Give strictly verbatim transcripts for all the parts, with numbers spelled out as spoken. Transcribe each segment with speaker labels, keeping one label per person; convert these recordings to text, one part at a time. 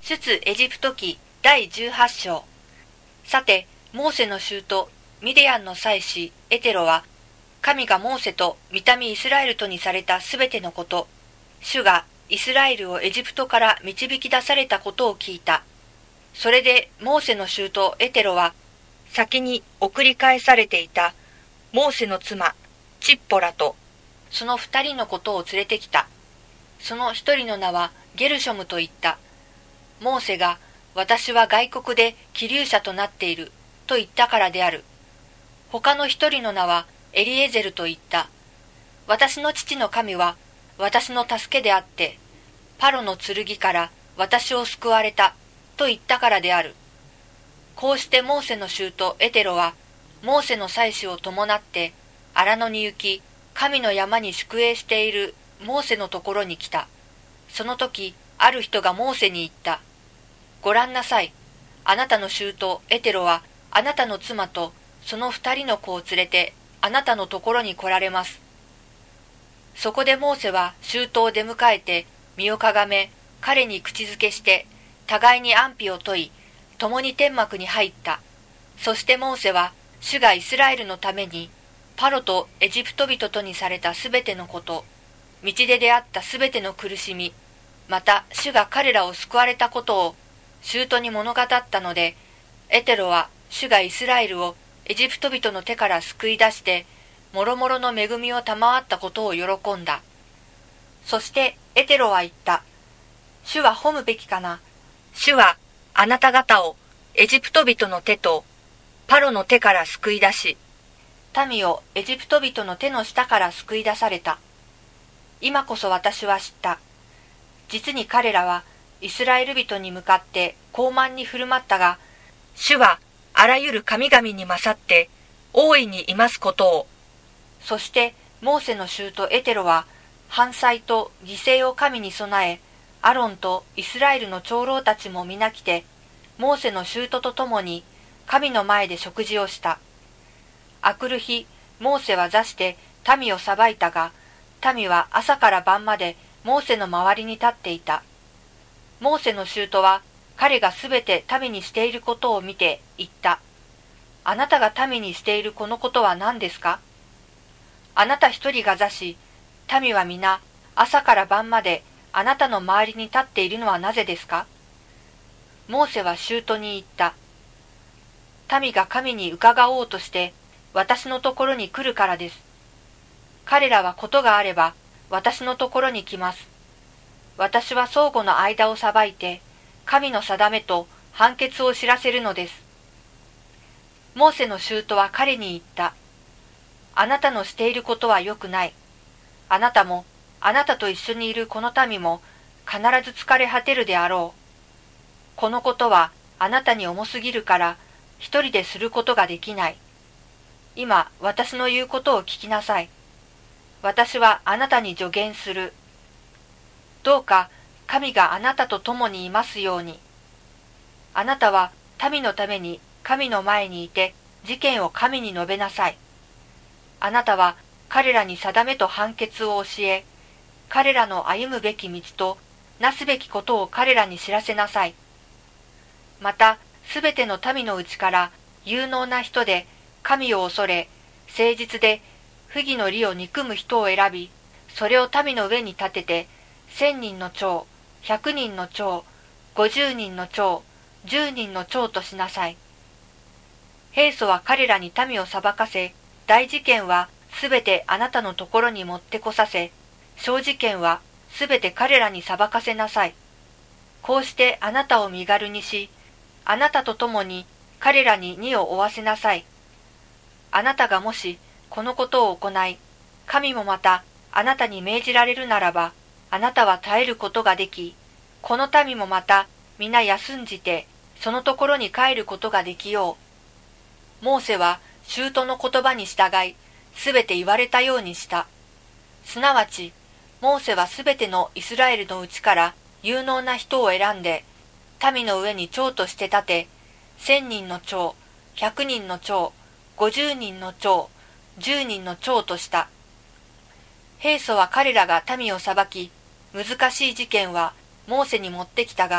Speaker 1: 出エジプト記だいじゅうはち章。さて、モーセの舅ミディアンの祭司エテロは、神がモーセと御民イスラエルとにされたすべてのこと、主がイスラエルをエジプトから導き出されたことを聞いた。それでモーセの舅エテロは、先に送り返されていたモーセの妻チッポラと、その二人のことを連れてきた。その一人の名はゲルショムと言った。モーセが、私は外国で寄留者となっていると言ったからである。他の一人の名はエリエゼルと言った。私の父の神は私の助けであって、パロの剣から私を救われたと言ったからである。こうしてモーセの舅エテロは、モーセの祭司を伴って荒野に行き、神の山に宿営しているモーセのところに来た。その時、ある人がモーセに言った。ご覧なさい。あなたの舅エテロは、あなたの妻とその二人の子を連れて、あなたのところに来られます。そこでモーセは舅を出迎えて、身をかがめ、彼に口づけして、互いに安否を問い、共に天幕に入った。そしてモーセは、主がイスラエルのために、パロとエジプト人とにされたすべてのこと、道で出会ったすべての苦しみ、また主が彼らを救われたことを舅に物語ったので、エテロは主がイスラエルをエジプト人の手から救い出して、もろもろの恵みを賜ったことを喜んだ。そしてエテロは言った。主は褒むべきかな。主はあなた方をエジプト人の手とパロの手から救い出し、民をエジプト人の手の下から救い出された。今こそ私は知った。実に彼らはイスラエル人に向かって傲慢に振る舞ったが、主はあらゆる神々に勝って大いにいますことを。そしてモーセの舅エテロは燔祭と犠牲を神に備え、アロンとイスラエルの長老たちも皆来て、モーセの舅と共に神の前で食事をした。あくる日、モーセは座して民を裁いたが、民は朝から晩までモーセの周りに立っていた。モーセの舅は彼がすべて民にしていることを見て言った。あなたが民にしているこのことは何ですか？あなた一人が座し、民は皆朝から晩まであなたの周りに立っているのはなぜですか？モーセは舅に言った。民が神に伺おうとして私のところに来るからです。彼らはことがあれば私のところに来ます。私は相互の間を裁いて、神の定めと判決を知らせるのです。モーセの舅は彼に言った。あなたのしていることは良くない。あなたも、あなたと一緒にいるこの民も必ず疲れ果てるであろう。このことはあなたに重すぎるから、一人ですることができない。今、私の言うことを聞きなさい。私はあなたに助言する。どうか神があなたと共にいますように。あなたは民のために神の前にいて事件を神に述べなさい。あなたは彼らに定めと判決を教え、彼らの歩むべき道となすべきことを彼らに知らせなさい。また、すべての民のうちから有能な人で神を恐れ、誠実で不義の利を憎む人を選び、それを民の上に立てて、千人の長、百人の長、五十人の長、十人の長としなさい。平素は彼らに民を裁かせ、大事件はすべてあなたのところに持ってこさせ、小事件はすべて彼らに裁かせなさい。こうしてあなたを身軽にし、あなたと共に彼らに荷を負わせなさい。あなたがもしこのことを行い、神もまたあなたに命じられるならば、あなたは耐えることができ、この民もまた皆休んじて、そのところに帰ることができよう。モーセは舅の言葉に従い、すべて言われたようにした。すなわち、モーセはすべてのイスラエルのうちから有能な人を選んで、民の上に長として立て、千人の長、百人の長、五十人の長、十人の長とした。平素は彼らが民を裁き、難しい事件はモーセに持ってきたが、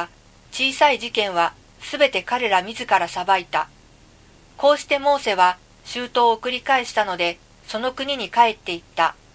Speaker 1: 小さい事件はすべて彼ら自ら裁いた。こうしてモーセは周到を繰り返したので、その国に帰っていった。